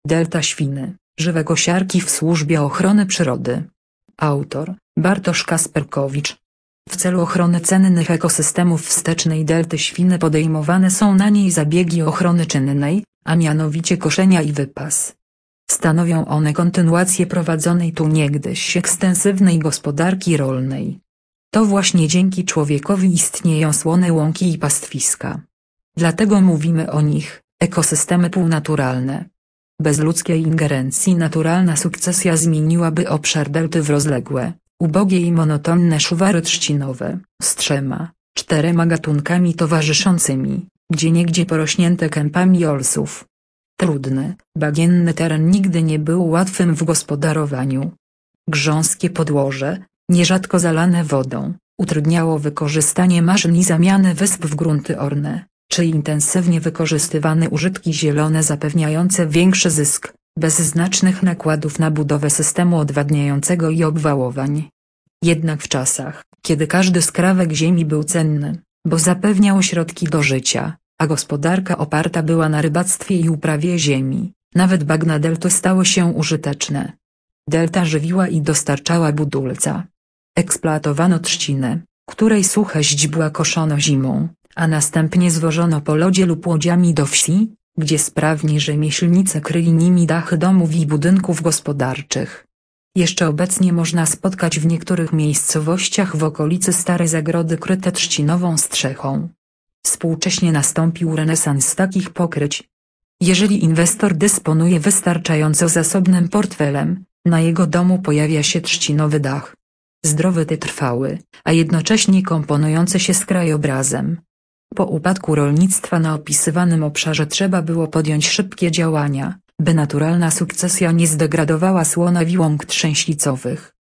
Delta Świny, żywe kosiarki w służbie ochrony przyrody. Autor: Bartosz Kasperkowicz. W celu ochrony cennych ekosystemów wstecznej delty Świny podejmowane są na niej zabiegi ochrony czynnej, a mianowicie koszenia i wypas. Stanowią one kontynuację prowadzonej tu niegdyś ekstensywnej gospodarki rolnej. To właśnie dzięki człowiekowi istnieją słone łąki i pastwiska. Dlatego mówimy o nich: ekosystemy półnaturalne. Bez ludzkiej ingerencji naturalna sukcesja zmieniłaby obszar delty w rozległe, ubogie i monotonne szuwary trzcinowe, z 3–4 gatunkami towarzyszącymi, gdzieniegdzie porośnięte kępami olsów. Trudny, bagienny teren nigdy nie był łatwym w gospodarowaniu. Grząskie podłoże, nierzadko zalane wodą, utrudniało wykorzystanie maszyn i zamianę wysp w grunty orne, czy intensywnie wykorzystywane użytki zielone zapewniające większy zysk, bez znacznych nakładów na budowę systemu odwadniającego i obwałowań. Jednak w czasach, kiedy każdy skrawek ziemi był cenny, bo zapewniał środki do życia, a gospodarka oparta była na rybactwie i uprawie ziemi, nawet bagna delty stały się użyteczne. Delta żywiła i dostarczała budulca. Eksploatowano trzcinę, której suche źdźbła koszono zimą, a następnie zwożono po lodzie lub łodziami do wsi, gdzie sprawni rzemieślnicy kryli nimi dachy domów i budynków gospodarczych. Jeszcze obecnie można spotkać w niektórych miejscowościach w okolicy stare zagrody kryte trzcinową strzechą. Współcześnie nastąpił renesans takich pokryć. Jeżeli inwestor dysponuje wystarczająco zasobnym portfelem, na jego domu pojawia się trzcinowy dach. Zdrowy i trwały, a jednocześnie komponujący się z krajobrazem. Po upadku rolnictwa na opisywanym obszarze trzeba było podjąć szybkie działania, by naturalna sukcesja nie zdegradowała słonawi łąk trzęślicowych.